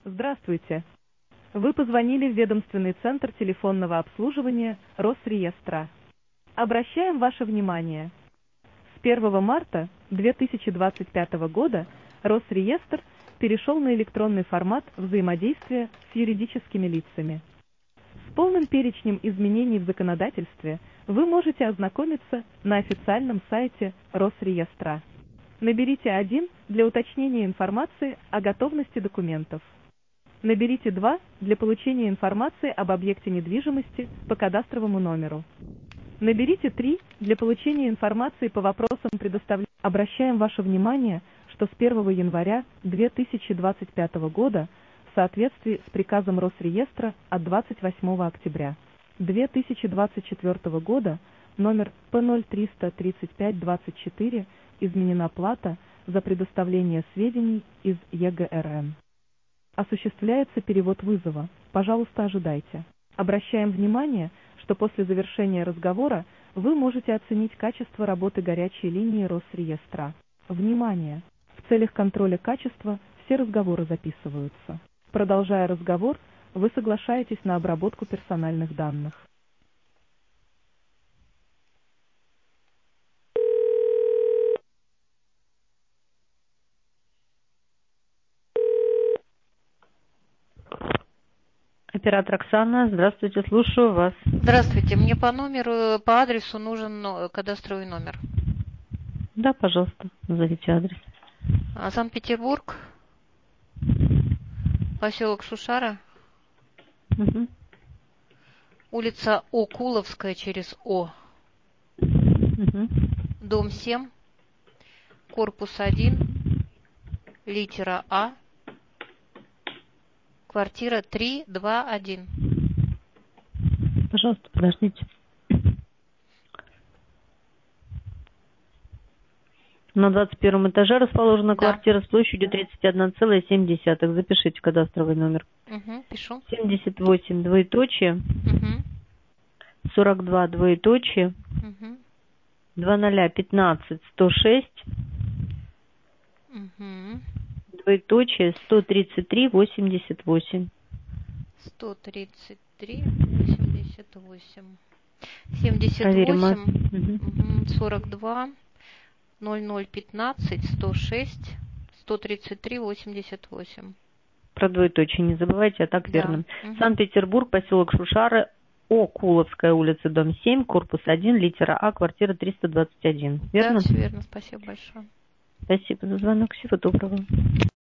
Здравствуйте. Вы позвонили в ведомственный центр телефонного обслуживания Росреестра. Обращаем ваше внимание. С 1 марта 2025 года Росреестр перешел на электронный формат взаимодействия с юридическими лицами. С полным перечнем изменений в законодательстве вы можете ознакомиться на официальном сайте Росреестра. Наберите 1 для уточнения информации о готовности документов. Наберите 2 для получения информации об объекте недвижимости по кадастровому номеру. Наберите 3 для получения информации по вопросам предоставления. Обращаем ваше внимание, что с 1 января 2025 года в соответствии с приказом Росреестра от 28 октября 2024 года номер П033524 изменена плата за предоставление сведений из ЕГРН. Осуществляется перевод вызова. Пожалуйста, ожидайте. Обращаем внимание, что после завершения разговора вы можете оценить качество работы горячей линии Росреестра. Внимание! В целях контроля качества все разговоры записываются. Продолжая разговор, вы соглашаетесь на обработку персональных данных. Оператор Оксана, здравствуйте, слушаю вас. Здравствуйте, мне по адресу нужен кадастровый номер. Да, пожалуйста, назовите адрес. Санкт-Петербург, поселок Шушара, Угу. улица Окуловская через О, Угу. дом 7, корпус 1, литера А, квартира 321. Пожалуйста, подождите. На 21 этаже расположена квартира с площадью 31,7. Запишите кадастровый номер. Угу, пишу. 78, двоеточие, Угу. 42, двоеточие, Угу. 2015, 106, Угу. двоеточие, 133, 88. 133, 88. 78, Проверим. 42, 0015, 106, 133, 88. Про двоеточие не забывайте, а так Да. верно. Угу. Санкт-Петербург, поселок Шушары, Окуловская улица, дом 7, корпус 1, литера А, квартира 321. Верно? Да, все верно. Спасибо большое. Спасибо за звонок. Всего доброго.